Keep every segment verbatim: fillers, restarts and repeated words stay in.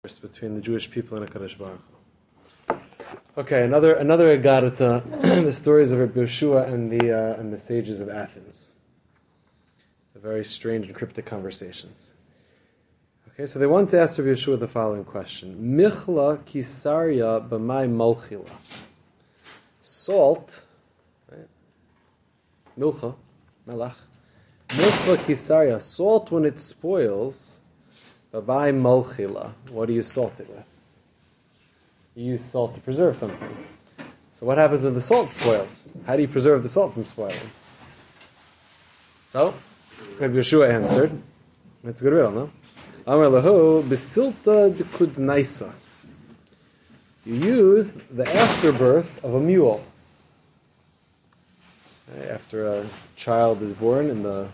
between the Jewish people and HaKadosh Baruch Hu. Okay, another another Agarata, the stories of Rabbi Yeshua and the uh, and the sages of Athens. The very strange and cryptic conversations. Okay, so they want to ask Rabbi Yeshua the following question: Michla kisarya b'may malchila. Salt, right? Milcha, melach. Milcha kisarya. Salt when it spoils. B'may malchila. What do you salt it with? You use salt to preserve something. So what happens when the salt spoils? How do you preserve the salt from spoiling? So, Rabbi Yeshua answered. That's a good riddle, no? Amar lahu b'silta d'kudnaisa. You use the afterbirth of a mule. After a child is born in the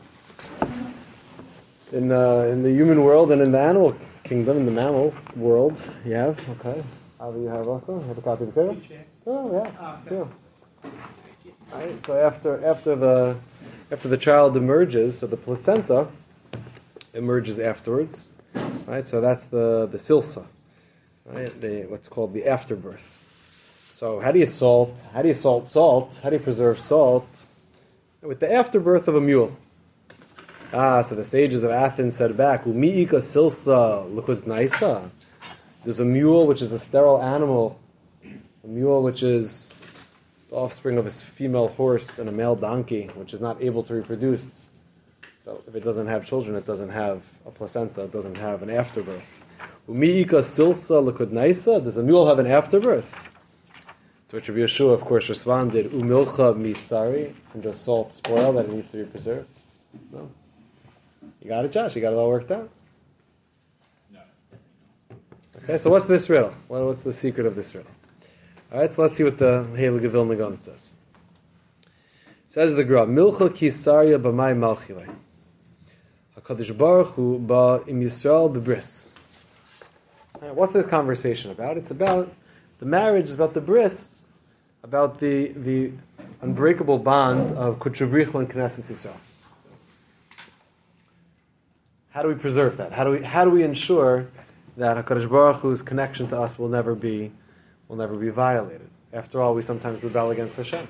in uh, in the human world and in the animal kingdom, in the mammal world, you have okay. Avi, you have also you have a copy of the Seder? Oh yeah, yeah. Right. So after after the after the child emerges, so the placenta emerges afterwards, right? So that's the the silsa, right? The what's called the afterbirth. So how do you salt? How do you salt salt? How do you preserve salt? With the afterbirth of a mule. Ah, so the sages of Athens said back, "Umiika silsa lukudnaisa." There's a mule which is a sterile animal, a mule which is the offspring of a female horse and a male donkey, which is not able to reproduce. So if it doesn't have children, it doesn't have a placenta, it doesn't have an afterbirth. Umiika silsa lukudnaisa. Does a mule have an afterbirth? To which Rabbi Yeshua, of course, responded, Umilcha misari, and does salt spoil that it needs to be preserved? No. You got it, Josh? You got it all worked out? No. Okay, so what's this riddle? What's the secret of this riddle? All right, so let's see what the Heilige Vilna Gaon says. Says the Gra, Milcha kisarya b'may malchilei. HaKadosh Baruch Hu ba im Yisrael b'bris. What's this conversation about? It's about the marriage, is about the bris, about the the unbreakable bond of Kutchabrichu and Knesset Yisrael. How do we preserve that? How do we how do we ensure that HaKadosh Baruch Hu's connection to us will never be will never be violated? After all, we sometimes rebel against Hashem.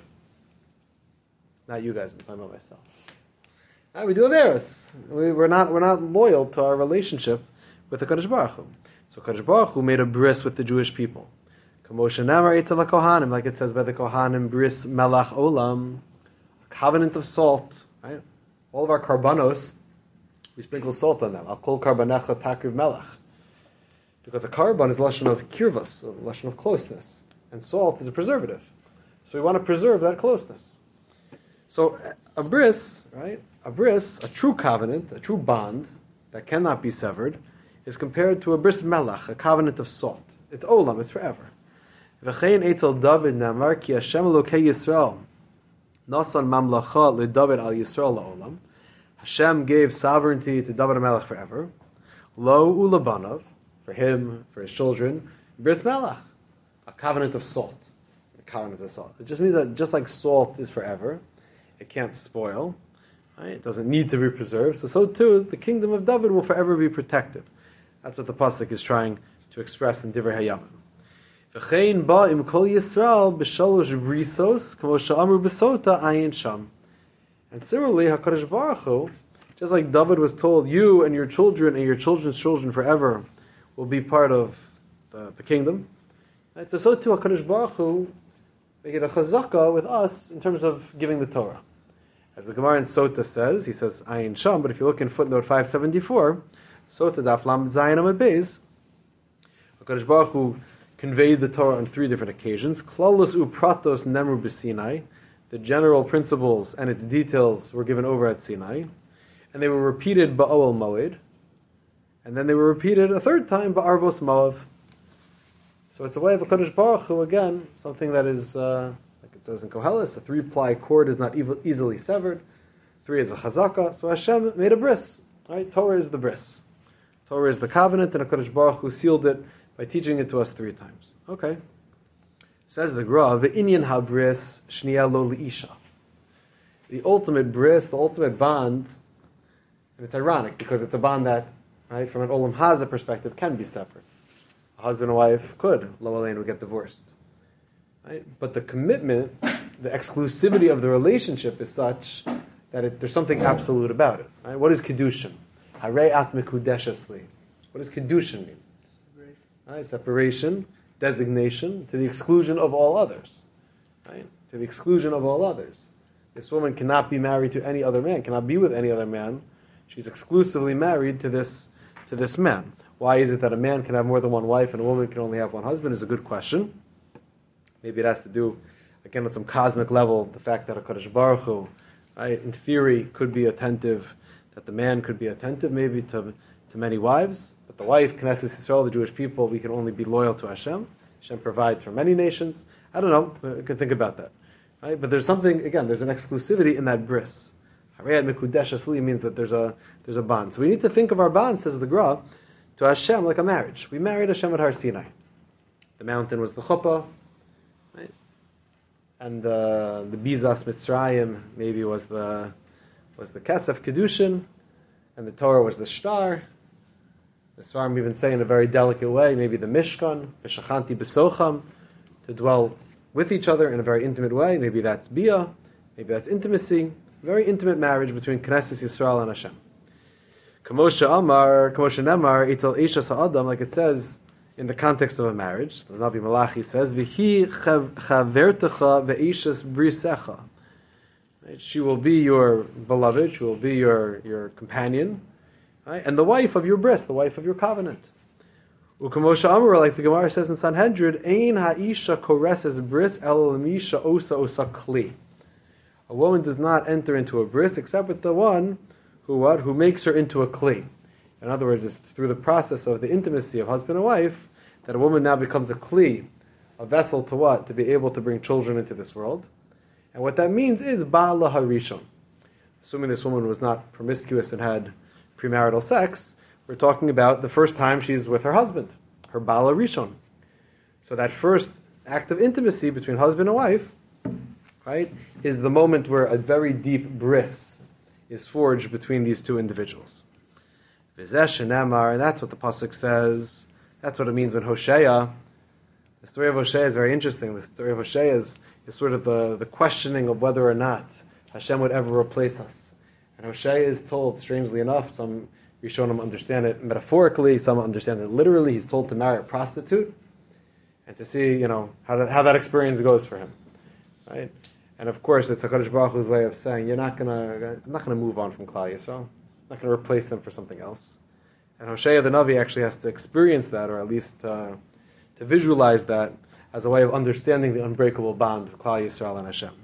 Not you guys, I'm talking about myself. Now, we do averos. We, we're not we're not loyal to our relationship with HaKadosh Baruch Hu. So HaKadosh Baruch Hu made a bris with the Jewish people. Like it says by the Kohanim, bris melach olam, a covenant of salt. Right? All of our karbanos, we sprinkle salt on them. Al kol karbanecha takriv melach. Because a karban is lashon of kirvas, a lashon of closeness. And salt is a preservative. So we want to preserve that closeness. So a bris, right? A bris, a true covenant, a true bond that cannot be severed, is compared to a bris melach, a covenant of salt. It's olam, it's forever. V'chein etzel David namar ki Hashem Elokei Yisrael nasan mamlacha leDavid al Yisrael la'olam. Hashem gave sovereignty to David HaMelech forever. Lo ulabanav, for him, for his children, bris melach, a covenant of salt. A covenant of salt. It just means that just like salt is forever, it can't spoil. Right? It doesn't need to be preserved. So, so too, the kingdom of David will forever be protected. That's what the pasuk is trying to express in Divrei Hayamim. V'chein ba im kol Yisrael b'shalosh brisos k'mo she'amru b'sota ayin sham. And similarly, HaKadosh Baruch Hu, just like David was told, you and your children and your children's children forever will be part of the, the kingdom. Right? So, so too, HaKadosh Baruch Hu make it a chazaka with us in terms of giving the Torah. As the Gemara in Sota says, he says ayin sham, but if you look in footnote five seventy-four, Sota daf lam zayin amud beis, HaKadosh Baruch Hu conveyed the Torah on three different occasions. Klalos upratos nemru b'Sinai. The general principles and its details were given over at Sinai. And they were repeated ba'ol moed. And then they were repeated a third time ba'arvos moav. So it's a way of HaKadosh Baruch Hu, again, something that is, uh, like it says in Koheles, a three-ply cord is not ev- easily severed. Three is a chazaka. So Hashem made a bris. Right? Torah is the bris. Torah is the covenant, and HaKadosh Baruch Hu sealed it by teaching it to us three times. Okay. Says the Gra, Ve'inyan ha-bris shniya lo li'isha. The ultimate bris, the ultimate bond, and it's ironic because it's a bond that, right, from an Olam Haza perspective, can be severed. husband and wife could, lo aleinu, would get divorced. Right? But the commitment, the exclusivity of the relationship is such that it, there's something absolute about it. Right? What is Kedushin? Harei at mekudeshesli. What does Kedushin mean? Separation. Right? Separation, designation, to the exclusion of all others. Right? To the exclusion of all others. This woman cannot be married to any other man, cannot be with any other man. She's exclusively married to this, to this man. Why is it that a man can have more than one wife and a woman can only have one husband is a good question. Maybe it has to do, again, at some cosmic level, the fact that HaKadosh Baruch Hu, right, in theory, could be attentive, that the man could be attentive maybe to, to many wives, but the wife, Knesset Yisrael, the Jewish people, we can only be loyal to Hashem. Hashem provides for many nations. I don't know, I could think about that. Right? But there's something, again, there's an exclusivity in that bris. Harei mekudeshesli means that there's a there's a bond. So we need to think of our bond, says the Gra, to Hashem like a marriage. We married Hashem at Har Sinai. The mountain was the chuppah, right? And uh, the Bizas Mitzrayim maybe was the was the Kesef Kedushin, and the Torah was the Shtar. The Svarim even say in a very delicate way, maybe the Mishkan, V'shachanti b'socham, to dwell with each other in a very intimate way. Maybe that's Bia, maybe that's intimacy. Very intimate marriage between Knesset Yisrael and Hashem. Kamosha Amar, Kamosha Nemar, Eitel Eisha Sa'adam, like it says in the context of a marriage. The Nabi Malachi says, V'hi chavertecha ve'eishas brisecha. She will be your beloved, she will be your, your companion, right? And the wife of your bris, the wife of your covenant. Ukamosha Amar, like the Gemara says in Sanhedrin, Ein ha'isha koreses bris el l'misha osa osa kli. A woman does not enter into a bris except with the one who what who makes her into a kli. In other words, it's through the process of the intimacy of husband and wife that a woman now becomes a kli, a vessel to what? To be able to bring children into this world. And what that means is Ba'ala Harishon. Assuming this woman was not promiscuous and had premarital sex, we're talking about the first time she's with her husband, her Ba'ala Rishon. So that first act of intimacy between husband and wife, right, is the moment where a very deep bris is forged between these two individuals. V'zeh shenemar, and that's what the pasuk says. That's what it means when Hosea. The story of Hosea is very interesting. The story of Hosea is, is sort of the, the questioning of whether or not Hashem would ever replace us. And Hosea is told, strangely enough, some Rishonim understand it metaphorically, some understand it literally. He's told to marry a prostitute and to see, you know, how, to, how that experience goes for him, right? And of course, it's HaKadosh Baruch Hu's way of saying, you're not gonna, I'm not gonna move on from Klal Yisrael. I'm not gonna replace them for something else. And Hosea the Navi actually has to experience that, or at least uh, to visualize that as a way of understanding the unbreakable bond of Klal Yisrael and Hashem.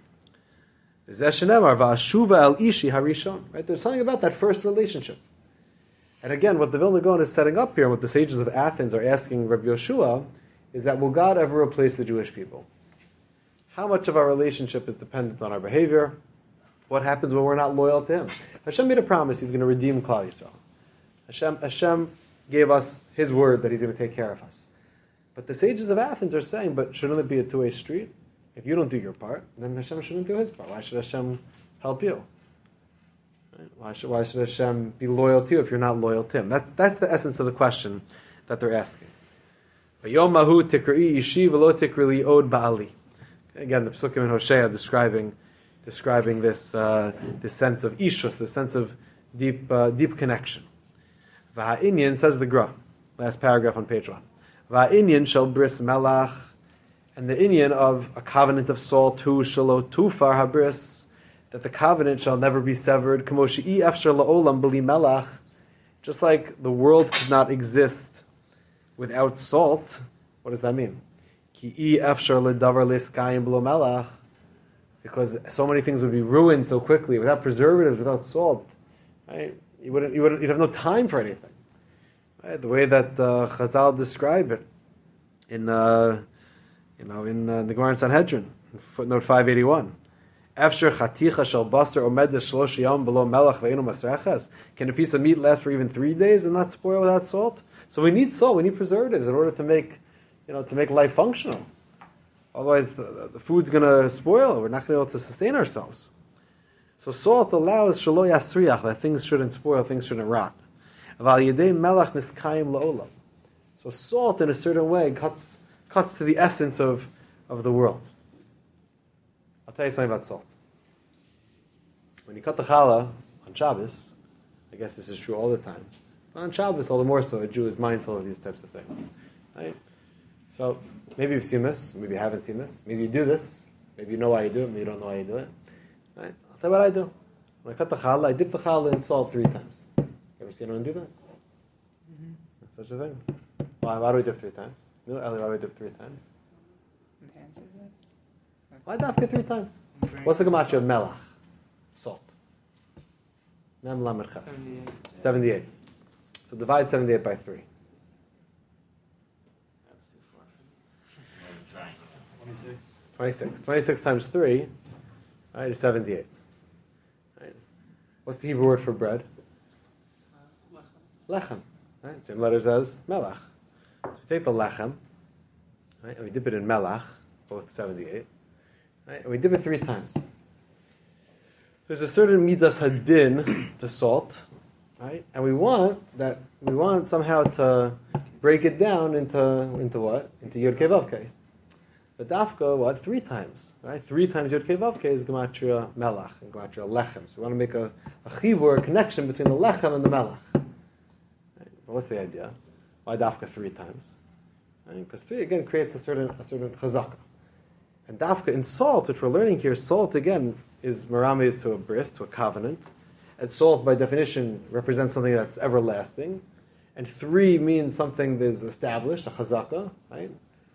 Right? There's something about that first relationship. And again, what the Vilna Gaon is setting up here, and what the sages of Athens are asking Rabbi Yoshua, is that will God ever replace the Jewish people? How much of our relationship is dependent on our behavior? What happens when we're not loyal to Him? Hashem made a promise He's going to redeem Klal Yisrael. Hashem, Hashem gave us His word that He's going to take care of us. But the sages of Athens are saying, but shouldn't it be a two-way street? If you don't do your part, then Hashem shouldn't do His part. Why should Hashem help you? Right? Why should, why should Hashem be loyal to you if you're not loyal to Him? That, that's the essence of the question that they're asking. V'yom mahu tikri ishi v'lo tikri li od ba'ali. Again, the Psukim in Hosea describing describing this uh, this sense of ishus, this sense of deep uh, deep connection. V'ha'inyan, says the Gra, last paragraph on page one. V'ha'inyan shel bris melach, and the inyan of a covenant of salt, hu shelo tufar habris, that the covenant shall never be severed. K'mo she'i efshar la'olam b'li melach, just like the world could not exist without salt. What does that mean? Because so many things would be ruined so quickly without preservatives, without salt. Right? You wouldn't, you wouldn't, you'd have no time for anything. Right? The way that uh, Chazal describe it in, uh, you know, in uh, the Gemara in Sanhedrin, footnote five eighty-one. Can a piece of meat last for even three days and not spoil without salt? So we need salt. We need preservatives in order to make. You know, to make life functional. Otherwise, the, the food's going to spoil. We're not going to be able to sustain ourselves. So salt allows shelo yasriach, that things shouldn't spoil, things shouldn't rot. So So salt, in a certain way, cuts cuts to the essence of, of the world. I'll tell you something about salt. When you cut the challah on Shabbos, I guess this is true all the time. But on Shabbos, all the more so, a Jew is mindful of these types of things. Right? So maybe you've seen this, maybe you haven't seen this, maybe you do this, maybe you know why you do it, maybe you don't know why you do it. Right? I'll tell you what I do. When I cut the challah, I dip the challah in salt three times. You ever seen anyone do that? Mm-hmm. Such a thing. Why, why do we dip three times? No, Eli, why do we dip three times? Enhances it. Why dafka three times? What's the gematria of melach? Salt. Mem lamed ches. seventy-eight. So divide seventy-eight by three. twenty-six. twenty-six. twenty-six times three, right, is seventy-eight. Right. What's the Hebrew word for bread? Lechem. Right? Same letters as melach. So we take the lechem, right, and we dip it in melach, both seventy-eight, right, and we dip it three times. There's a certain midas hadin to salt, right, and we want that we want somehow to break it down into into what? Into Yud Kei Vav Kei. But dafka, what? Three times, right? Three times Yud Kei Vav Kei is gematria melach and gematria lechem. So we want to make a, a chibur, a connection between the lechem and the melach. Right? Well, what's the idea? Why dafka three times? Right? Because three again creates a certain a certain chazaka. And dafka in salt, which we're learning here, salt again is merames to a bris, to a covenant. And salt, by definition, represents something that's everlasting. And three means something that is established, a chazaka, right?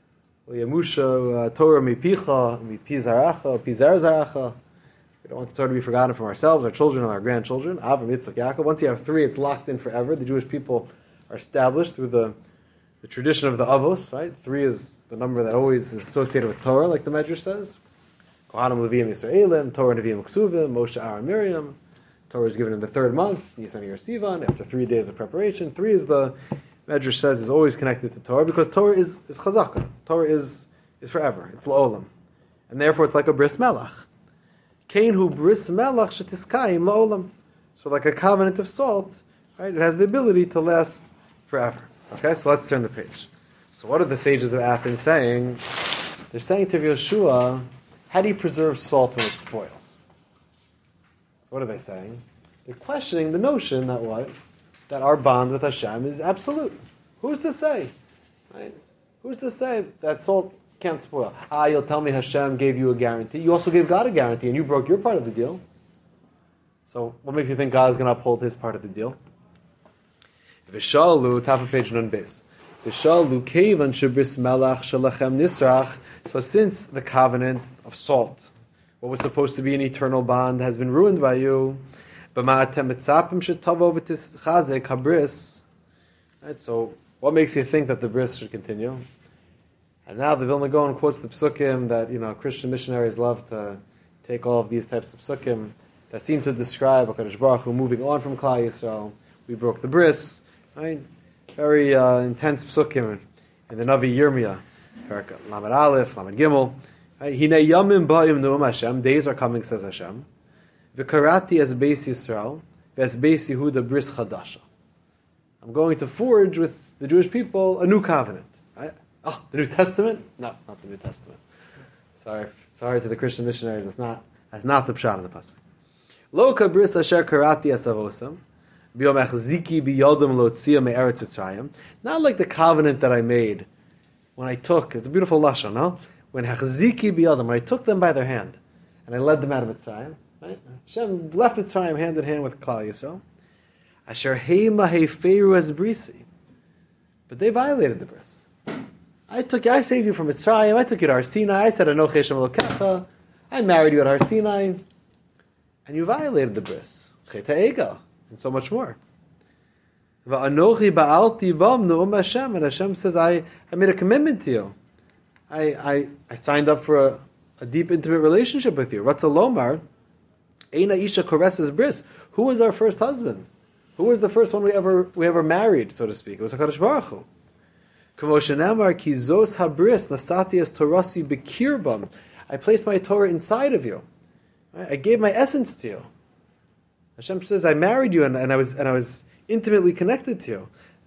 Yamusha Torah mipicha, mipizaracha, pizar. We don't want the Torah to be forgotten from ourselves, our children, and our grandchildren. Avram, Yitzchak, Yaakov. Once you have three, it's locked in forever. The Jewish people are established through the, the tradition of the Avos, right? Three is the number that always is associated with Torah, like the Medrash says. Kohanim, Leviim, Yisraelim, Torah, Nevi'im, Ksuvim, Moshe, Aaron, Miriam. Torah is given in the third month, Nisan, Iyar, Sivan, after three days of preparation. Three is the Medrash says is always connected to Torah because Torah is, is chazaka. Torah is, is forever. It's la'olam. And therefore it's like a bris melach. Kain hu bris melach shetiskayim la'olam. So like a covenant of salt, right? It has the ability to last forever. Okay, so let's turn the page. So what are the sages of Athens saying? They're saying to Yeshua, how do you preserve salt when it spoils? So what are they saying? They're questioning the notion that what? That our bond with Hashem is absolute. Who's to say? Right? Who's to say that salt can't spoil? Ah, you'll tell me Hashem gave you a guarantee. You also gave God a guarantee, and you broke your part of the deal. So, what makes you think God is going to uphold His part of the deal? Vishalu, top of page nun base. Vishalu kevan shebris melach shalachem nisrach. So, since the covenant of salt, what was supposed to be an eternal bond, has been ruined by you. Right, so what makes you think that the bris should continue? And now the Vilna Gaon quotes the psukim that, you know, Christian missionaries love to take all of these types of psukim that seem to describe HaKadosh Baruch Hu moving on from Klal Yisrael. We broke the bris, right? Very uh, intense psukim in the Navi Yirmiyah, Lamed Aleph, Lamed Gimel. Hine yamim ba'im nu'um Hashem, days are coming, says Hashem. V'karati as Beis Yisrael, as Beis Yehuda bris chadasha. I'm going to forge with the Jewish people a new covenant. Right? Oh, the New Testament? No, not the New Testament. Sorry, sorry to the Christian missionaries. That's not that's not the pshat of the pasuk. Lo kabris asher karati asavosam, biomach ziki biyodam lotzia me'eretz Mitzrayim. Not like the covenant that I made when I took. It's a beautiful lashon, no? When hachziki biyodam, when I took them by their hand and I led them out of Mitzrayim. Right? Hashem left Mitzrayim hand in hand with Klal Yisrael. Asher heima heiferu as brisi, but they violated the bris. I took, I saved you from Mitzrayim. I took you to Har Sinai. I said Anochi Hashem Elokecha. I married you at Har Sinai, and you violated the bris. Chet ha'egel, and so much more. Va'anochi ba'alti bam nu'um Hashem, and Hashem says, I, I made a commitment to you. I, I, I signed up for a, a deep, intimate relationship with you. Ratzah lomar. Eina Isha Koreses Bris. Who was our first husband? Who was the first one we ever we ever married, so to speak? It was HaKadosh Baruch Hu. K'moshenamar ki zos habris nasati es torasi bekirbam. I placed my Torah inside of you. I gave my essence to you. Hashem says, I married you and, and I was and I was intimately connected to you.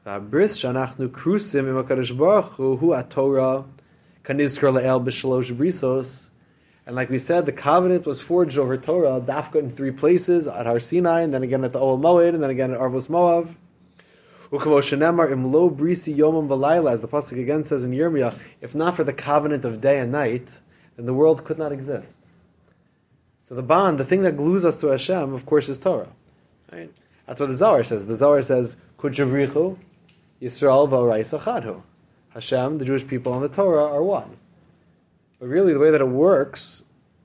V'habris shanachnu krusim im HaKadosh Baruch Hu hu aTorah kanizkar le'el b'shalosh brisos. And like we said, the covenant was forged over Torah, dafka in three places, at Har Sinai, and then again at the Ohel Moed, and then again at Arvos Moav. Ukamo shenemar im lo brisi yomam v'layla, as the pasuk again says in Yirmiyah, if not for the covenant of day and night, then the world could not exist. So the bond, the thing that glues us to Hashem, of course, is Torah. Right? That's what the Zohar says. The Zohar says, Kutchavrichu, Yisrael v'orais achadhu. Hashem, the Jewish people, and the Torah are one. But really, the way that it works,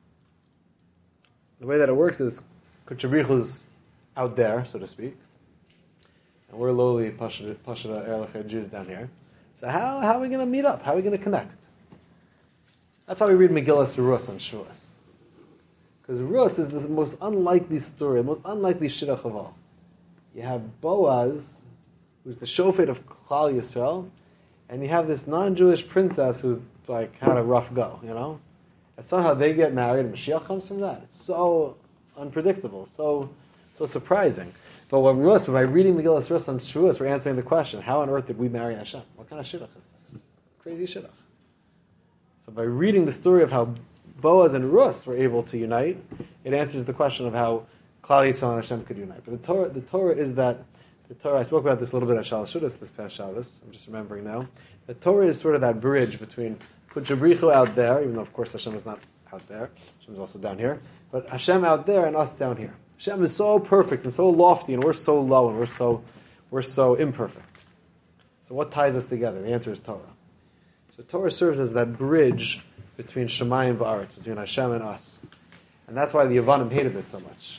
the way that it works is, Kutchavrichu's out there, so to speak, and we're lowly Pashta Erlecha Jews down here. So how, how are we going to meet up? How are we going to connect? That's why we read Megillas Rus on Shavuos. Because Rus is the most unlikely story, the most unlikely shidduch of all. You have Boaz, who's the shofet of Klal Yisrael, and you have this non-Jewish princess who like had a rough go, you know? And somehow they get married, and Mashiach comes from that. It's so unpredictable, so so surprising. But when Rus, by reading Megillas Rus on Shavuos, we're answering the question, how on earth did we marry Hashem? What kind of shidduch is this? Crazy shidduch. So by reading the story of how Boaz and Rus were able to unite, it answers the question of how Klal Yisrael and Hashem could unite. But the Torah, the Torah is that, the Torah, I spoke about this a little bit at Shalosh Shudas this past Shabbos, I'm just remembering now. The Torah is sort of that bridge between Kutchabrichu out there, even though of course Hashem is not out there, Hashem is also down here, but Hashem out there and us down here. Hashem is so perfect and so lofty, and we're so low, and we're so we're so imperfect. So what ties us together? The answer is Torah. So Torah serves as that bridge between Shemayim and Va'aretz, between Hashem and us. And that's why the Yavanim hated it so much.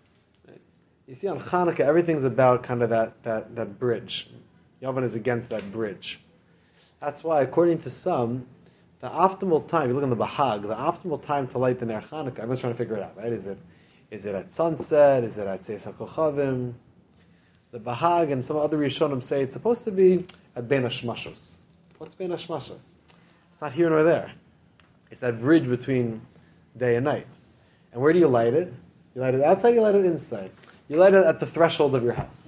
You see, on Hanukkah, everything's about kind of that, that, that bridge. Yavan is against that bridge. That's why, according to some, the optimal time, you look on the Bahag, the optimal time to light the Ner Hanukkah, everyone's trying to figure it out, right? Is it is it at sunset? Is it at Tzeis HaKochavim? The Bahag and some other Rishonim say it's supposed to be at Bein HaShmashos. What's Bein HaShmashos? It's not here nor there. It's that bridge between day and night. And where do you light it? You light it outside, you light it inside. You light it at the threshold of your house.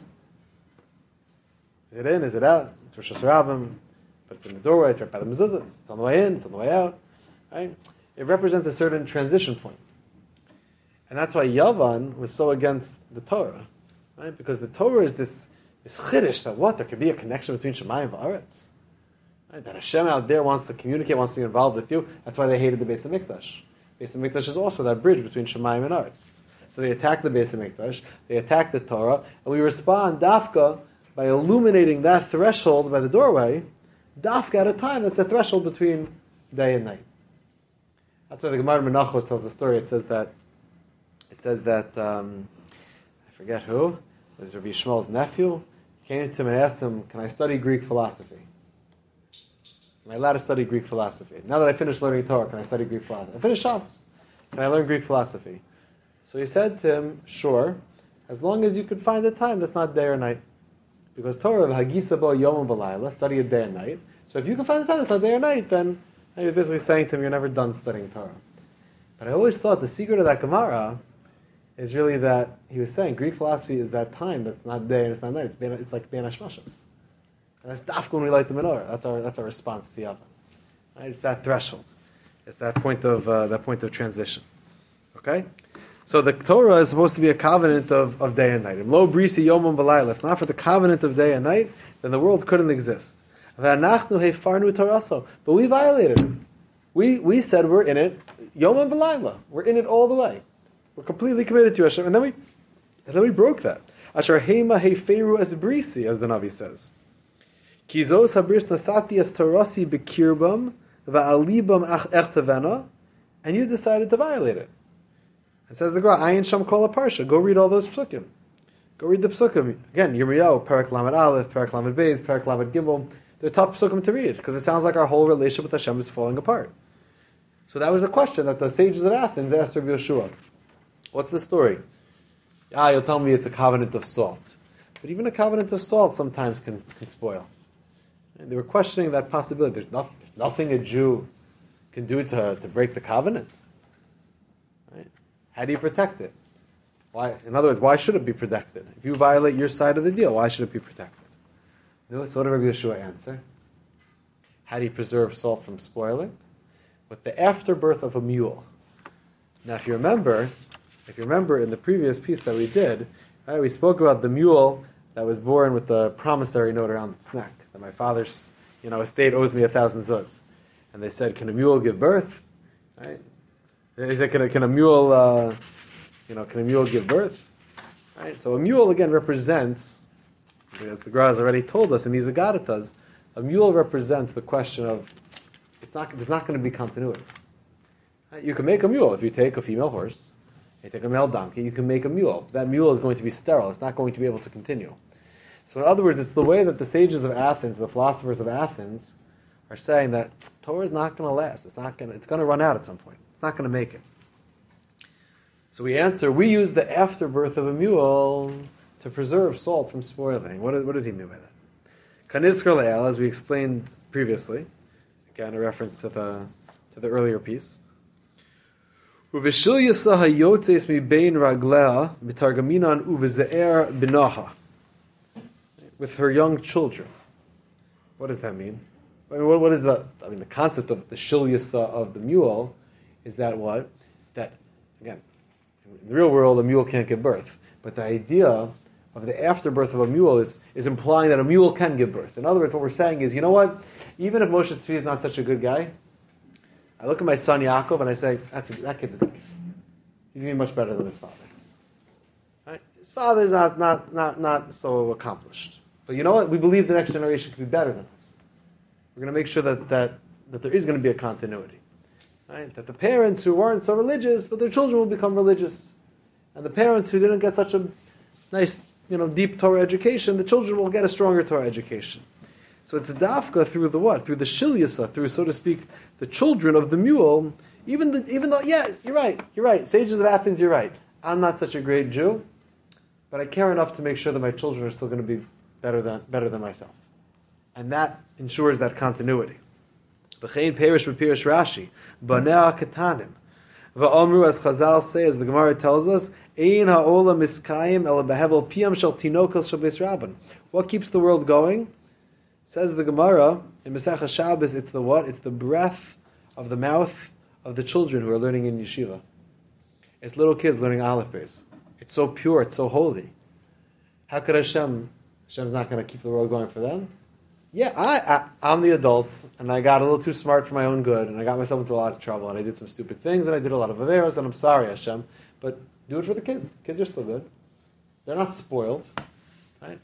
Is it in? Is it out? It's Rosh Hashanah, but it's in the doorway, it's right by the mezuzah, it's on the way in, it's on the way out. Right? It represents a certain transition point. And that's why Yavan was so against the Torah. Right? Because the Torah is this, this chiddush that what? There could be a connection between Shemayim and Va'aretz. Right? That Hashem out there wants to communicate, wants to be involved with you. That's why they hated the Beis HaMikdash. Beis HaMikdash is also that bridge between Shemayim and Aretz. So they attack the Beis HaMikdash, they attack the Torah, and we respond dafka by illuminating that threshold by the doorway, dafka at a time that's a threshold between day and night. That's why the Gemara Menachos tells the story. It says that it says that um, I forget who, it was Rabbi Shmuel's nephew, came to him and asked him, "Can I study Greek philosophy? Am I allowed to study Greek philosophy? Now that I finished learning Torah, can I study Greek philosophy? I finished Shas. Can I learn Greek philosophy?" So he said to him, "Sure, as long as you could find a time that's not day or night. Because Torah, Hagisa bo yom v'layla, study it day and night. So if you can find a time that's not day or night, then you're basically saying to him, you're never done studying Torah." But I always thought the secret of that Gemara is really that he was saying Greek philosophy is that time that's not day and it's not night. It's, bein, it's like Bein HaShmashos. And that's dafka when we light the menorah. That's our that's our response to Yavan. Right? It's that threshold. It's that point of uh, that point of transition. Okay. So the Torah is supposed to be a covenant of, of day and night. If lo brisi yomam v'layla, if not for the covenant of day and night, then the world couldn't exist. V'anachnu hefarnu toraso, but we violated it. We we said we're in it yomam v'layla. We're in it all the way. We're completely committed to Hashem, and then we and then we broke that. Asher heima heferu es brisi, as the Navi says. Kizos habris nasati es torasi bekirbam va'alibam echtavena, and you decided to violate it. It says the Gemara, Ayin Sham Kol Parsha. Go read all those psukim. Go read the psukim. Again, Yirmiyahu, Parak Lamed Aleph, Parak Lamed Beis, Parak Lamed Gimel. They're tough psukim to read because it sounds like our whole relationship with Hashem is falling apart. So that was a question that the sages of Athens asked Rabbi Yeshua. What's the story? Ah, you'll tell me it's a covenant of salt. But even a covenant of salt sometimes can, can spoil. And they were questioning that possibility. There's nothing, nothing a Jew can do to, to break the covenant. Right? How do you protect it? Why? In other words, why should it be protected? If you violate your side of the deal, why should it be protected? No, so what did Rabbi Yeshua answer? How do you preserve salt from spoiling? With the afterbirth of a mule. Now, if you remember, if you remember in the previous piece that we did, right, we spoke about the mule that was born with the promissory note around its neck. That my father's, you know, estate owes me a thousand zuz. And they said, can a mule give birth? Right? They said, can a, can a mule, uh, you know, can a mule give birth? Right? So a mule, again, represents, as the Gra has already told us in these Agadatas, a mule represents the question of, it's not, there's not going to be continuity. Right? You can make a mule. If you take a female horse, you take a male donkey, you can make a mule. That mule is going to be sterile. It's not going to be able to continue. So in other words, it's the way that the sages of Athens, the philosophers of Athens, are saying that Torah is not going to last. It's not going to, it's going to run out at some point. It's not going to make it. So we answer, we use the afterbirth of a mule to preserve salt from spoiling. What did, what did he mean by that? Kanizkar le'el, as we explained previously, again a reference to the to the earlier piece. Uveshil yisah hayotzes mi bein raglea mitargaminan uveze'er binaha. With her young children. What does that mean? I mean, what, what is the? I mean, the concept of the shilyasa of the mule is that what? That again, in the real world, a mule can't give birth, but the idea of the afterbirth of a mule is, is implying that a mule can give birth. In other words, what we're saying is, you know what? Even if Moshe Tzvi is not such a good guy, I look at my son Yaakov and I say, That's a, that kid's a good kid. He's going to be much better than his father. Right? His father's not not not not so accomplished. But you know what? We believe the next generation can be better than us. We're going to make sure that, that, that there is going to be a continuity. Right? That the parents who weren't so religious, but their children will become religious. And the parents who didn't get such a nice, you know, deep Torah education, the children will get a stronger Torah education. So it's dafka through the what? Through the shilyasa, through, so to speak, the children of the mule, even the, even though, yeah, you're right, you're right. Sages of Athens, you're right. I'm not such a great Jew, but I care enough to make sure that my children are still going to be better than better than myself. And that ensures that continuity. V'chein perish v'pirish Rashi, banea katanim. V'omru, as Chazal say, as the Gemara tells us, ein ha'olam miskayim el behevel piyam shel tinokos shel beis rabban. What keeps the world going? Says the Gemara, in Masechah Shabbos, it's the what? It's the breath of the mouth of the children who are learning in yeshiva. It's little kids learning aleph beis. It's so pure, it's so holy. How could Hashem, Hashem's not going to keep the world going for them? Yeah, I, I, I'm the adult, and I got a little too smart for my own good, and I got myself into a lot of trouble, and I did some stupid things, and I did a lot of averos, and I'm sorry, Hashem, but do it for the kids. Kids are still good. They're not spoiled. Right?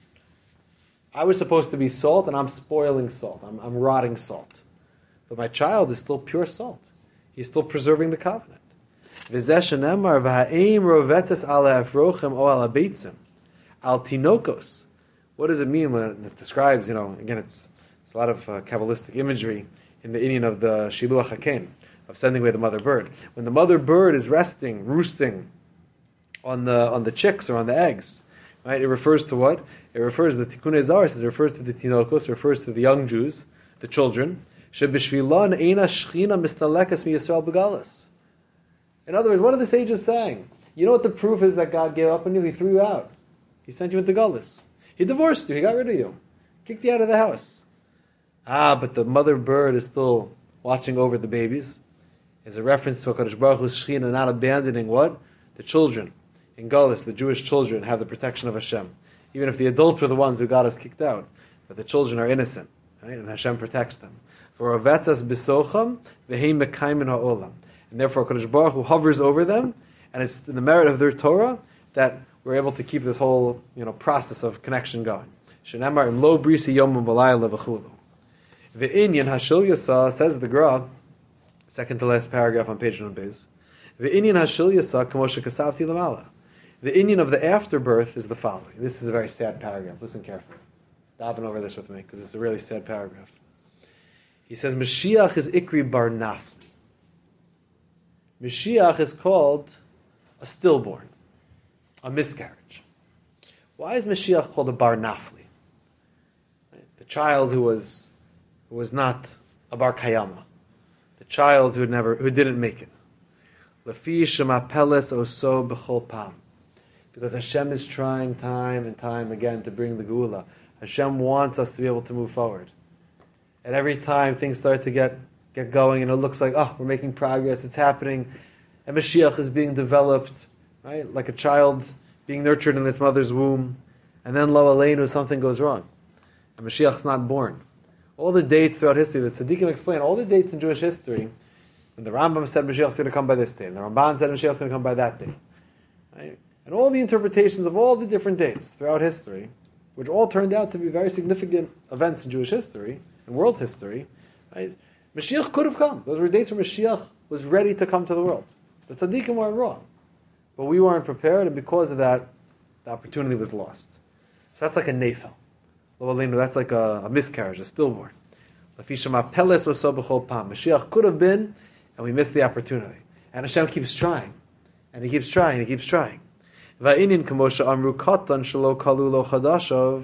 I was supposed to be salt, and I'm spoiling salt. I'm, I'm rotting salt. But my child is still pure salt. He's still preserving the covenant. V'zeh shenemar v'ha'eim rovetes ala afrochem o ala beitzim al tinokos. What does it mean when it describes, you know, again, it's, it's a lot of uh, Kabbalistic imagery in the Indian of the Shiluach HaKen, of sending away the mother bird. When the mother bird is resting, roosting on the on the chicks or on the eggs, right, it refers to what? It refers to the Tikkun Zohar, it refers to the Tinokos, it refers to the young Jews, the children. Shebishvilon eina shchina mistalekas mi Yisrael begalas. In other words, what are the sages saying? You know what the proof is that God gave up on you? He threw you out. He sent you into Galus. He divorced you. He got rid of you. Kicked you out of the house. Ah, but the mother bird is still watching over the babies. Is a reference to HaKadosh Baruch Hu's Shechina not abandoning what? The children. In Galus, the Jewish children have the protection of Hashem. Even if the adults were the ones who got us kicked out. But the children are innocent. Right? And Hashem protects them. For Avetzas bisocham v'heim mekaymin ha'olam. And therefore HaKadosh Baruch Hu hovers over them. And it's in the merit of their Torah that we're able to keep this whole, you know, process of connection going. Shenemar im lo brisi yomim v'layla v'chulu. V'inyan hashil yasa, says the Gra, second to last paragraph on page one base. V'inyan hashil yasa k'moshe kasavti lamala. The inyan of the afterbirth is the following. This is a very sad paragraph. Listen carefully. Daven over this with me, because it's a really sad paragraph. He says, Mashiach is Ikri bar Nafli. Mashiach is called a stillborn. A miscarriage. Why is Mashiach called a bar nafli? Right? The child who was who was not a bar kayama, the child who had never who didn't make it. Lefi shema peles oso b'chol pam, because Hashem is trying time and time again to bring the geula. Hashem wants us to be able to move forward. And every time things start to get, get going and it looks like, oh, we're making progress, it's happening, and Mashiach is being developed, right? Like a child being nurtured in its mother's womb, and then lo aleinu, something goes wrong. And Mashiach's not born. All the dates throughout history, the tzaddikim explain, all the dates in Jewish history, when the Rambam said Mashiach's going to come by this day, and the Ramban said Mashiach's going to come by that day. Right? And all the interpretations of all the different dates throughout history, which all turned out to be very significant events in Jewish history, and world history, right? Mashiach could have come. Those were dates where Mashiach was ready to come to the world. The tzaddikim weren't wrong. But we weren't prepared, and because of that, the opportunity was lost. So that's like a nefel. That's like a, a miscarriage, a stillborn. Mashiach could have been, and we missed the opportunity. And Hashem keeps trying. And He keeps trying, He keeps trying. Va'inin k'moshe amru katan shelo kalu lo chadashav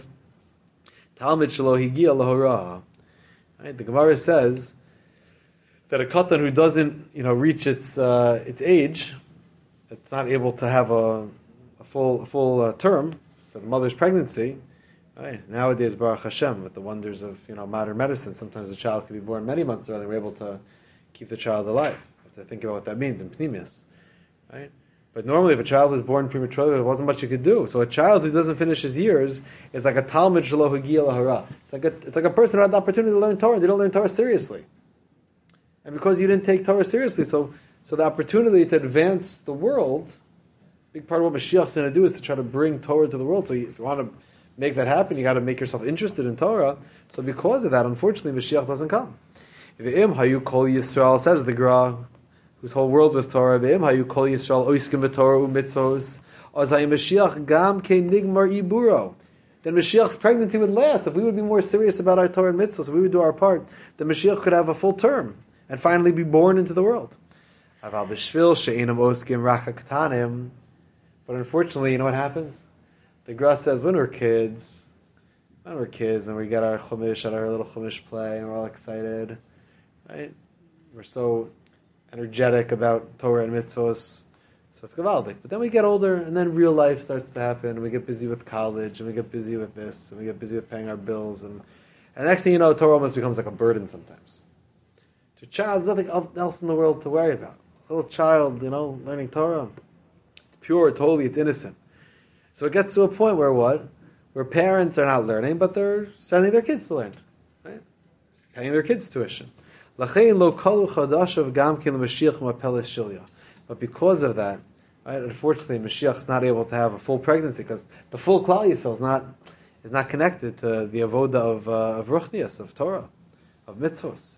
talmid shelo higia lahora. The Gemara says that a katan who doesn't, you know, reach its uh, its age, it's not able to have a, a full a full uh, term for the mother's pregnancy. Right. Nowadays, Baruch Hashem, with the wonders of, you know, modern medicine, sometimes a child can be born many months early. We're able to keep the child alive. You have to think about what that means in pneumius, right? But normally, if a child is born prematurely, there wasn't much you could do. So a child who doesn't finish his years is like a talmid shelo hagia lahara. It's like a it's like a person who had the opportunity to learn Torah. They don't learn Torah seriously, and because you didn't take Torah seriously, so so the opportunity to advance the world, a big part of what Mashiach is going to do is to try to bring Torah to the world. So you, if you want to make that happen, you got to make yourself interested in Torah. So because of that, unfortunately, Mashiach doesn't come. If Im hayu kol Yisrael, says the Gra, whose whole world was Torah, Im hayu kol Yisrael oiskim b'Torah u'mitzvos, azay Mashiach gam ke nigmar iburo. Then Mashiach's pregnancy would last. If we would be more serious about our Torah and mitzvos, if we would do our part, then Mashiach could have a full term and finally be born into the world. Aval b'shvil she'enam oskim raka katanim. But unfortunately, you know what happens? The Gra says, when we're kids, when we're kids and we get our chumash at our little chumash play and we're all excited, right? We're so energetic about Torah and mitzvos, so it's gavaldik. But then we get older and then real life starts to happen and we get busy with college and we get busy with this and we get busy with paying our bills and, and next thing you know, Torah almost becomes like a burden sometimes. To a child, there's nothing else in the world to worry about. A little child, you know, learning Torah, it's pure, it's holy, it's innocent. So it gets to a point where what? Where parents are not learning, but they're sending their kids to learn, right? Paying their kids tuition. But because of that, right, unfortunately, Mashiach is not able to have a full pregnancy because the full Klal Yisrael is not is not connected to the avoda of uh, of ruchnias, of Torah, of mitzvos.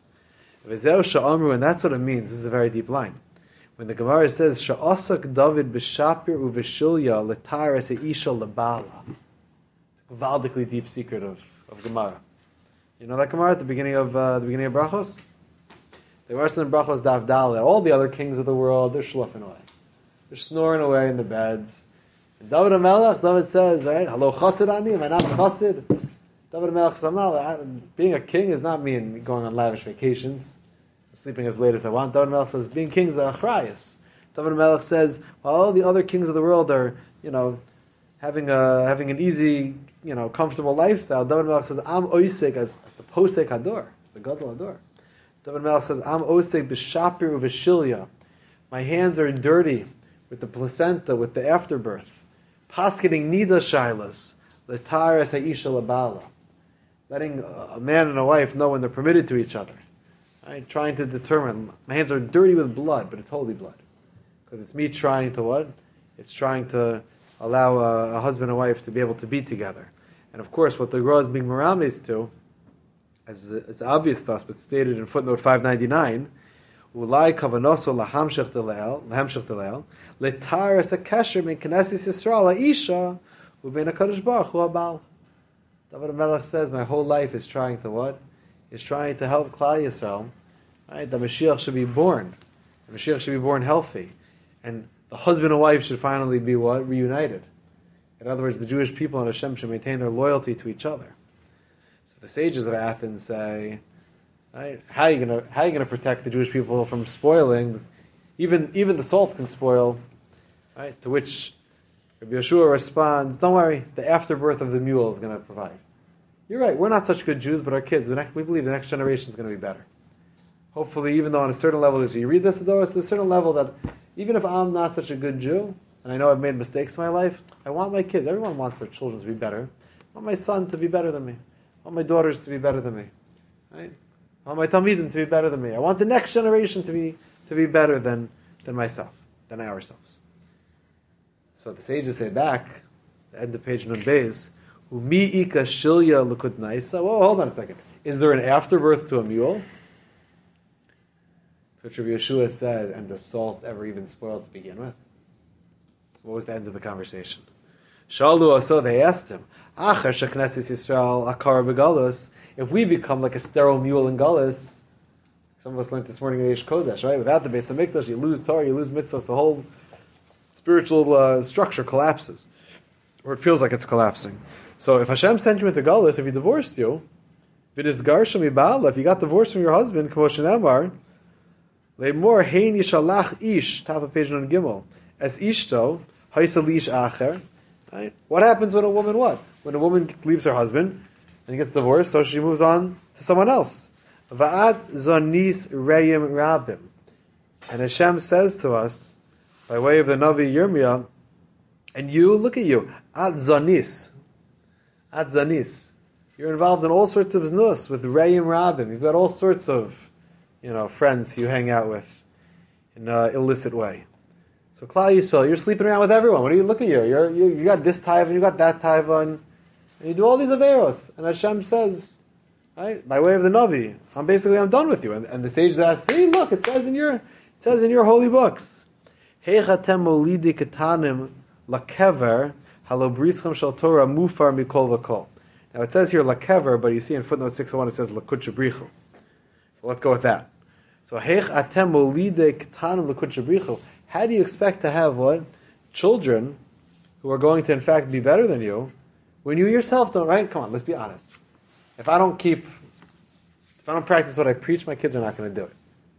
And that's what it means. This is a very deep line. When the Gemara says, "Sha'asak David b'shapir uveshilya letaras isha lebala," it's a valdically deep secret of, of Gemara. You know that Gemara at the beginning of uh, the beginning of Brachos. The Gemara says in Brachos Daf Dalet, all the other kings of the world, they're schluffing away, they're snoring away in the beds. And David HaMelech, David says, right, "Hello chassid ani, am I not chassid?" David HaMelech says, not, being a king does not mean going on lavish vacations, sleeping as late as I want. David Melech says, being king is a achrayus. David Melech says, well, all the other kings of the world are, you know, having a having an easy, you know, comfortable lifestyle. David Melech says, Am oisek, as, as the posek hador, as the gadol hador. David Melech says, Am osek b'shapir uveshilya. My hands are dirty with the placenta, with the afterbirth. Paskening nida shailas, letaras ha'isha labala. Letting a man and a wife know when they're permitted to each other. Right, trying to determine, my hands are dirty with blood, but it's holy blood. Because it's me trying to what? It's trying to allow a, a husband and wife to be able to be together. And of course, what the Gra is being merames to, as it's obvious to us, but stated in footnote five ninety-nine, Ulai kavanoso lahamshech delel, lahamshech delel, letaras hakesher min knesses Yisrael ha'isha, u'bein HaKadosh Baruch Hu ha'bal. David HaMelech says, my whole life is trying to what? Is trying to help Klal Yisrael, right? The Mashiach should be born. The Mashiach should be born healthy. And the husband and wife should finally be what? Reunited. In other words, the Jewish people and Hashem should maintain their loyalty to each other. So the sages of Athens say, right, how are you going to how are you going to protect the Jewish people from spoiling? Even even the salt can spoil. Right? To which Rabbi Yeshua responds, don't worry, the afterbirth of the mule is going to provide. you're right, we're not such good Jews, but our kids, the next, we believe the next generation is going to be better. Hopefully, even though on a certain level, as you read this, there's a certain level that even if I'm not such a good Jew, and I know I've made mistakes in my life, I want my kids, everyone wants their children to be better. I want my son to be better than me. I want my daughters to be better than me. Right? I want my Talmidim to be better than me. I want the next generation to be to be better than, than myself, than ourselves. So the sages say back, the end of page Nun Beis, Umi ika shilya l'kut naisa. Whoa, hold on a second. Is there an afterbirth to a mule? So Rabbi Yeshua said, and the salt ever even spoiled to begin with? What was the end of the conversation? Shalu, so they asked him, Achar sheknesis Yisrael akar begalus. If we become like a sterile mule in Galus, some of us learned this morning in Eish Kodesh, right? Without the Beis HaMikdash, you lose Torah, you lose mitzvahs, the whole spiritual uh, structure collapses, or it feels like it's collapsing. So if Hashem sent you into Galus, if He divorced you, if you got divorced from your husband, K'mo Shenemar, Le'mor hein yishalach ish, top of page Nun Gimel, as ishto, haisa lish acher. Right? What happens when a woman what? When a woman leaves her husband and gets divorced, so she moves on to someone else. Va'at zonis reyim rabim. And Hashem says to us, by way of the Navi Yirmiyah, and you, look at you, at zonis. At zonis. You're involved in all sorts of znus with reyim rabim. You've got all sorts of, you know, friends you hang out with in an illicit way. So Klal Yisrael, you're sleeping around with everyone. What do you look at you? You're, you you got this taiva, you got that taiva, and, and you do all these averos. And Hashem says, right, by way of the Navi, I'm basically I'm done with you. And, and the sages ask, see, look, it says in your it says in your holy books, Heichatem molidi ketanim lakever halobrischem shel Torah mufar mikol v'kol. Now it says here lakever, but you see in footnote six oh one it says lakut shebrichu. So let's go with that. So heichatem molidi ketanim lakut shebrichu. How do you expect to have what? Children who are going to in fact be better than you when you yourself don't, right? Come on, let's be honest. If I don't keep, if I don't practice what I preach, my kids are not going to do it.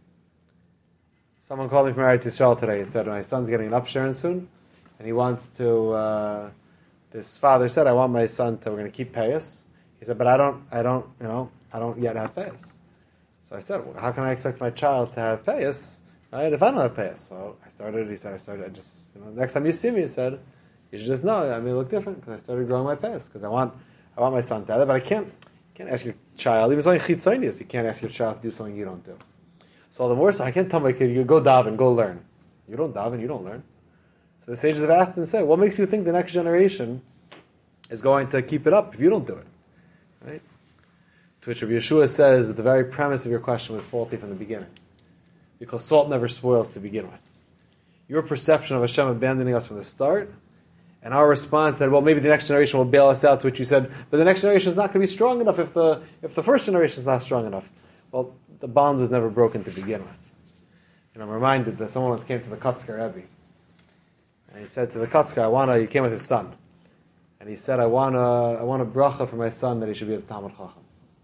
Someone called me from Eretz Yisrael today. He said, my son's getting an upsharon soon, and he wants to, uh, this father said, I want my son to, we're going to keep payas. He said, but I don't, I don't, you know, I don't yet have payas. So I said, well, how can I expect my child to have payas? Right, if I don't have payas, so I started. He said, "I started. I just, you know, next time you see me," he said, "you should just know I may look different because I started growing my payas because I want, I want my son to have it, but I can't, can't ask your child. Even something chitzonius, you can't ask your child to do something you don't do. So all the more so, I can't tell my kid, you go daven, go learn. You don't daven, you don't learn. So the sages have asked and said, what makes you think the next generation is going to keep it up if you don't do it, right?" To which Rabbi Yeshua says that the very premise of your question was faulty from the beginning. Because salt never spoils to begin with. Your perception of Hashem abandoning us from the start, and our response that, well, maybe the next generation will bail us out, to which you said, but the next generation is not going to be strong enough if the if the first generation is not strong enough. Well, the bond was never broken to begin with. And I'm reminded that someone once came to the Kotzker Rebbe, and he said to the Kotzker, I want to, he came with his son, and he said, I want a, I want a bracha for my son that he should be a Talmud Chacham.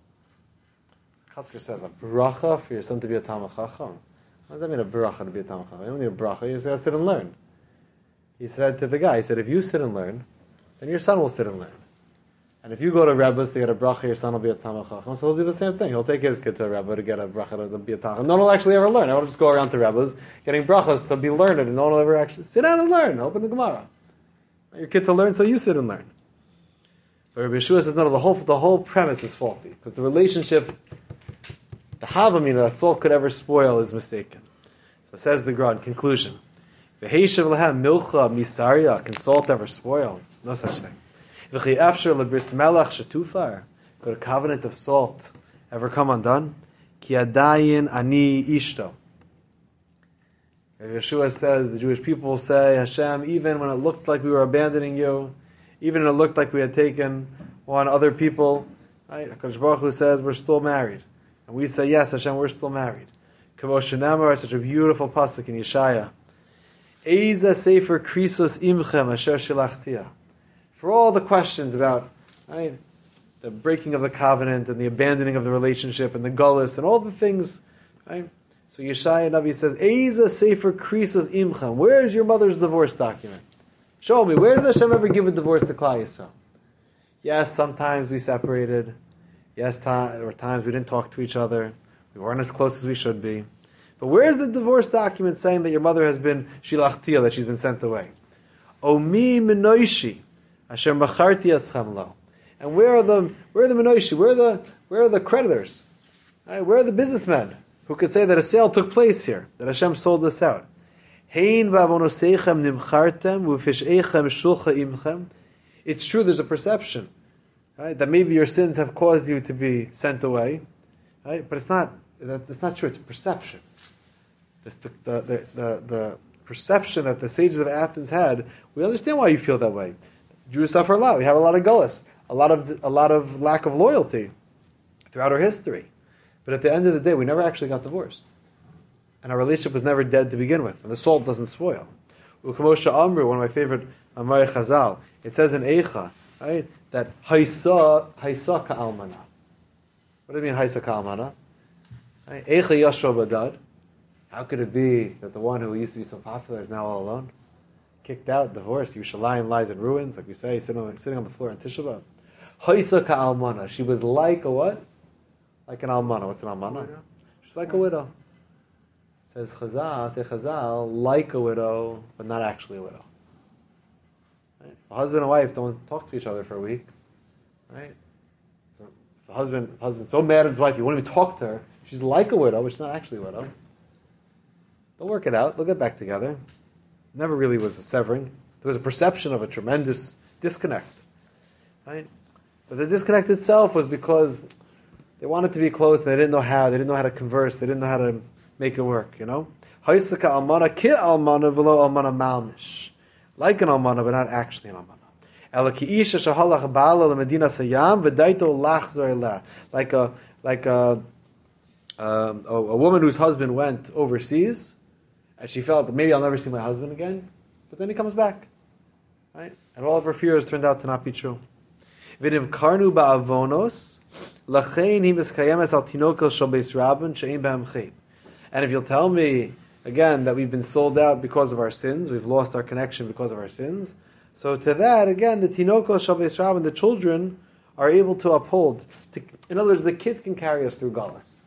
Kotzker says, a bracha for your son to be a Talmud Chacham? What does that mean, a bracha to be a Talmud Chacham? You don't need a bracha, you just got to sit and learn. He said to the guy, he said, if you sit and learn, then your son will sit and learn. And if you go to Rebbe's to get a bracha, your son will be a Talmud Chacham, so he'll do the same thing. He'll take his kid to a Rebbe to get a bracha to be a Talmud. No one will actually ever learn. I will just go around to Rebbe's getting brachas to be learned, and no one will ever actually sit down and learn. Open the Gemara. Your kid to learn, so you sit and learn. But Rabbi Yeshua says, no, the whole, the whole premise is faulty, because the relationship, the havamina that salt could ever spoil is mistaken. So says the Gra in conclusion, V'heishav lehem milcha misaria, can salt ever spoil? No such thing. V'chi afshar lebris melach shetufar, could a covenant of salt ever come undone? Ki adayin ani ishto. Yeshua says, the Jewish people will say, Hashem, even when it looked like we were abandoning you, even when it looked like we had taken on other people, right? HaKadosh Baruch Hu says, we're still married. And we say, yes, Hashem, we're still married. Kavos Shenamar, such a beautiful pasuk in Yeshaya. Eiza sefer krisos imchem asher shilachtia. For all the questions about, right, the breaking of the covenant and the abandoning of the relationship and the gullus and all the things, right? So Yeshaya Navi says, Eiza sefer krisos imchem. Where is your mother's divorce document? Show me, where did Hashem ever give a divorce to Klal Yisrael? Yes, sometimes we separated. Yes, time, there were times we didn't talk to each other. We weren't as close as we should be. But where's the divorce document saying that your mother has been shilachtia, that she's been sent away? Omi minoishi, asher macharti eschem lo. And where are the where are the minoishi? Where are the where are the creditors? Right, where are the businessmen who could say that a sale took place here, that Hashem sold this out? Hein v'avonoseichem nimchartem u'fisheichem shulcha imchem. It's true. There's a perception, right, that maybe your sins have caused you to be sent away, right? But it's not. That's not true. It's a perception. It's the, the, the, the, the perception that the sages of Athens had. We understand why you feel that way. Jews suffer a lot. We have a lot of gullus, a lot of a lot of lack of loyalty throughout our history. But at the end of the day, we never actually got divorced, and our relationship was never dead to begin with. And the salt doesn't spoil. Ukamosha Amru, one of my favorite Amarei Chazal, it says in Eicha, right, that Haisa Haisa Ka'almana. What do you mean Haisa Ka'almana? Eicha Yashua Badad. How could it be that the one who used to be so popular is now all alone? Kicked out, divorced, Yerushalayim lies in ruins, like we say, sitting on, sitting on the floor in Tisha B'Av. Haisa Ka'almana. She was like a what? Like an almana. What's an almana? She's like a widow. Says Chazal, say Chazal, like a widow, but not actually a widow. Right? A husband and wife don't talk to each other for a week. Right? So if the husband, if the husband's so mad at his wife, he won't even talk to her. She's like a widow, but she's not actually a widow. They'll work it out. They'll get back together. Never really was a severing. There was a perception of a tremendous disconnect. Right? But the disconnect itself was because they wanted to be close and they didn't know how. They didn't know how to converse. They didn't know how to make it work, you know? Haisaka almana ki almana v'lo almana malmish. Like an almana, but not actually an almana. Ela ki isha shahalach ba'ala l'medina sayam v'daito lachzor eleh. Like a, like a, um, a, a woman whose husband went overseas, and she felt that maybe I'll never see my husband again, but then he comes back, right? And all of her fears turned out to not be true. V'nim karnu ba'avonos lachein hi miskayemes al tinokel shel beis rabban she'ein b'hem chay. And if you'll tell me, again, that we've been sold out because of our sins, we've lost our connection because of our sins, so to that, again, the tinoko shel beis rabban, the children, are able to uphold. To, in other words, the kids can carry us through galus.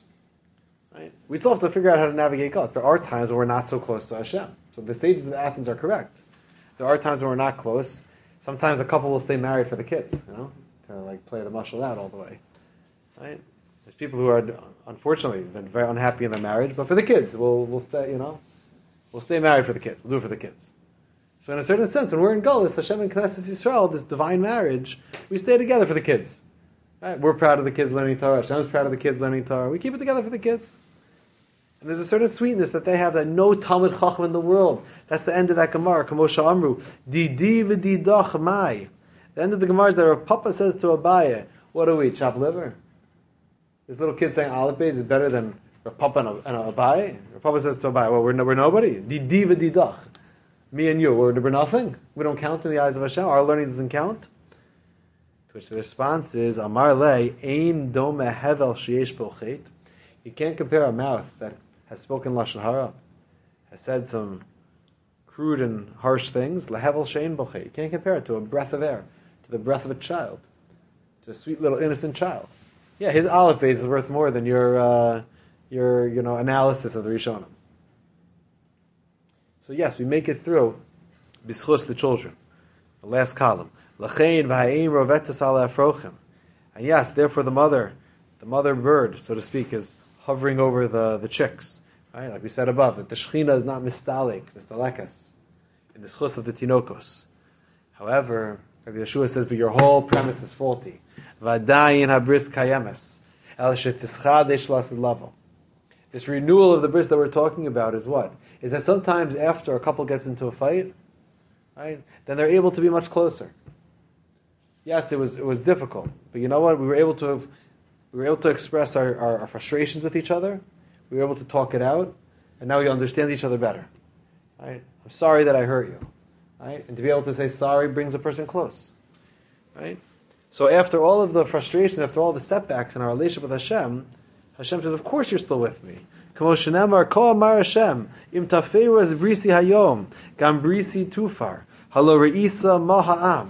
Right? We still have to figure out how to navigate galus. There are times when we're not so close to Hashem. So the sages of Athens are correct. There are times when we're not close. Sometimes a couple will stay married for the kids, you know, to like play the mashal out all the way. Right? There's people who are, unfortunately, they're very unhappy in their marriage, but for the kids, we'll we'll stay, you know, we'll stay married for the kids. We'll do it for the kids. So in a certain sense, when we're in Golus, Hashem and Knesset Yisrael, this divine marriage, we stay together for the kids. Right? We're proud of the kids learning Torah. Hashem's proud of the kids learning Torah. We keep it together for the kids. And there's a certain sweetness that they have that no Talmud Chacham in the world. That's the end of that Gemara. Kamosha Amru, Didi v'didach mai. The end of the Gemara is that Rav Papa says to Abaye, what do we, chop liver? This little kid saying Aleph Beis is better than Rav Papa and, and Abaye. Rav Papa says to Abaye, well, we're, no, we're nobody. Didi v'didach. Me and you, we're, we're nothing. We don't count in the eyes of Hashem. Our learning doesn't count. To which the response is, Amar le, ein dome hevel sheyesh bo chet. You can't compare a mouth that has spoken Lashon Hara, has said some crude and harsh things, lehevel shein bo chet. You can't compare it to a breath of air, to the breath of a child, to a sweet little innocent child. Yeah, his Aleph Beis is worth more than your, uh, your you know, analysis of the Rishonim. So yes, we make it through b'schus the children. The last column. L'chein v'ha'im rovetas ala afrochim. And yes, therefore the mother, the mother bird, so to speak, is hovering over the, the chicks. Right? Like we said above, that the Shechina is not mistalik, mistalekas, in the schus of the tinokos. However, Rabbi Yeshua says, but your whole premise is faulty. V'adayin habris kayemes. El shetischadesh lasid lavo. This renewal of the bris that we're talking about is what? Is that sometimes after a couple gets into a fight, right, then they're able to be much closer. Yes, it was it was difficult, but you know what? We were able to have, we were able to express our, our, our frustrations with each other. We were able to talk it out, and now we understand each other better. Right? I'm sorry that I hurt you. Right? And to be able to say sorry brings a person close. Right? So after all of the frustration, after all the setbacks in our relationship with Hashem, Hashem says, of course you're still with me. Kamo shenemar ko amar Hashem, im tafeiru es brisi hayom, gam brisi tufar, halo re'isa ma ha'am,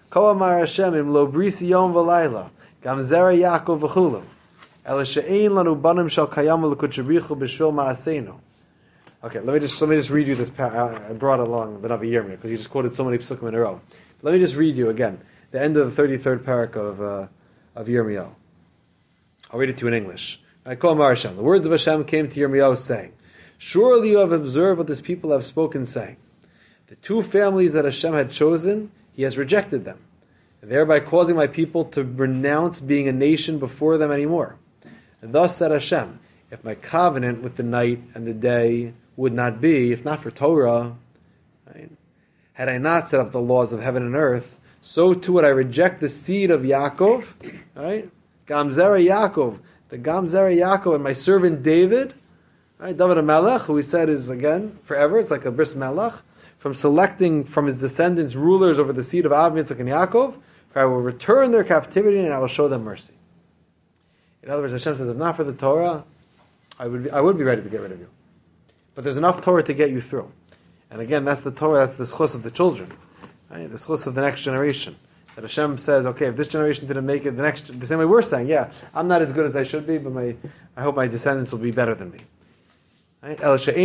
Ko amar Hashem im lo brisi yom v'layla gam zera Yaakov v'chulu el she'ein lanu banim shal kayam l'kutzrichu b'shvil ma'aseinu. Okay, let me just let me just read you this. Par- I brought along the Navi Yirmiyah because he just quoted so many psukim in a row. Let me just read you again the end of the thirty-third parak of uh, of Yirmiyah. I'll read it to you in English. I call Hashem. The words of Hashem came to Yirmiyah saying, "Surely you have observed what this people have spoken, saying, the two families that Hashem had chosen, He has rejected them, thereby causing my people to renounce being a nation before them anymore. And thus said Hashem, if my covenant with the night and the day would not be, if not for Torah, right, had I not set up the laws of heaven and earth, so too would I reject the seed of Yaakov, right? Gam zera Yaakov, the Gam zera Yaakov, and my servant David, right? David HaMelech, who we said is again forever. It's like a bris melech, from selecting from his descendants rulers over the seed of Avraham, Yitzchak, and Yaakov. For I will return their captivity and I will show them mercy. In other words, Hashem says, if not for the Torah, I would be, I would be ready to get rid of you. But there's enough Torah to get you through. And again, that's the Torah, that's the schus of the children, right? The schus of the next generation. That Hashem says, okay, if this generation didn't make it, the next, the same way we're saying, yeah, I'm not as good as I should be, but my, I hope my descendants will be better than me. Right?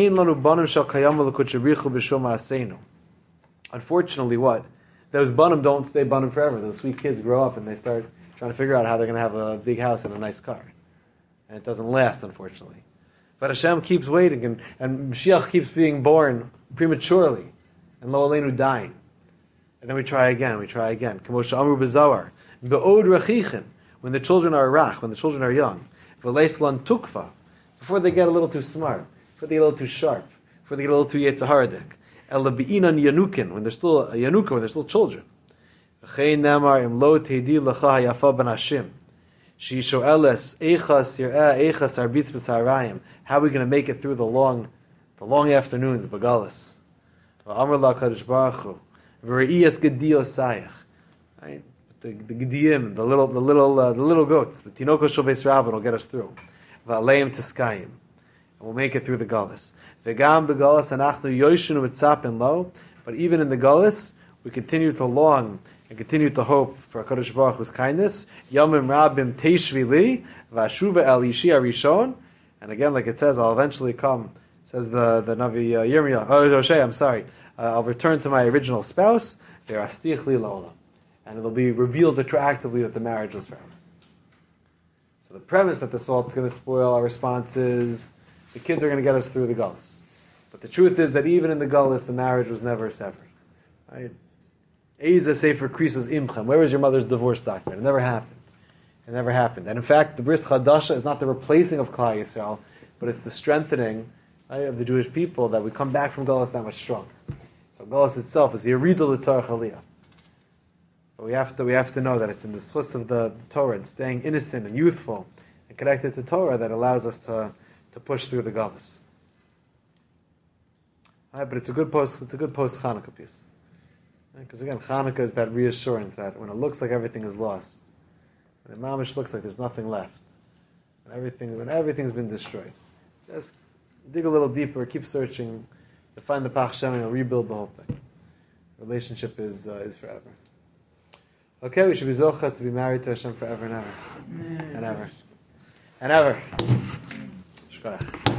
Unfortunately, what? Those banim don't stay banim forever. Those sweet kids grow up and they start trying to figure out how they're going to have a big house and a nice car. And it doesn't last, unfortunately. But Hashem keeps waiting, and, and Mashiach keeps being born prematurely, and Lo Aleinu dying. And then we try again, we try again. Kamosha Amru B'Zohar, Be'od Rechichin, when the children are rach, when the children are young, V'leislan Tukva, before they get a little too smart, before they get a little too sharp, before they get a little too Yetzaharadik. El Be'inan Yanukin, when they're still a Yanuka, when they're still children. V'chein Namar Im Lo Teidi L'cha Hayafa Ben Hashim. She shoeles echas yireh echas arbitz b'sarayim. How are we going to make it through the long, the long afternoons, b'galus? V'amar la kadosh baruch hu v'reiyas gedio sayach. Right, the the gediyim, the little, the little, uh, the little goats, the tinokos shel beis Rabban will get us through. V'aleim tiskayim, and we'll make it through the galus. V'gam b'galus anachnu yoshenu mitzapin lo. But even in the galus, we continue to long and continue to hope for HaKadosh Baruch Hu's kindness. Yomim Rabim Teishvi Li Vashuva El Yishi Arishon. And again, like it says, I'll eventually come, says the, the Navi uh, Yirmiyah, oh, Hosea, I'm sorry, uh, I'll return to my original spouse, Verastich Li La'olam. And it'll be revealed retroactively that the marriage was forever. So the premise that the salt is going to spoil our responses, the kids are going to get us through the gullus. But the truth is that even in the gullus, the marriage was never severed. Right? Eza Sefer Krisos Imchem. Where was your mother's divorce document? It never happened. It never happened. And in fact, the Bris Chadasha is not the replacing of Klal Yisrael, but it's the strengthening, right, of the Jewish people, that we come back from Galus that much stronger. So Galus itself is Yeridul L'Tzarech Aliyah. But we have to we have to know that it's in the schus of the, the Torah and staying innocent and youthful and connected to Torah that allows us to, to push through the Galus. Right, but it's a good post. It's a good post Chanukah piece. Because again, Hanukkah is that reassurance that when it looks like everything is lost, when the mamish looks like there's nothing left, when everything when everything's been destroyed, just dig a little deeper, keep searching, to find the Pach Shem, and you'll rebuild the whole thing. The relationship is uh, is forever. Okay, we should be zocha to be married to Hashem forever and ever, and ever, and ever. Shkoyach.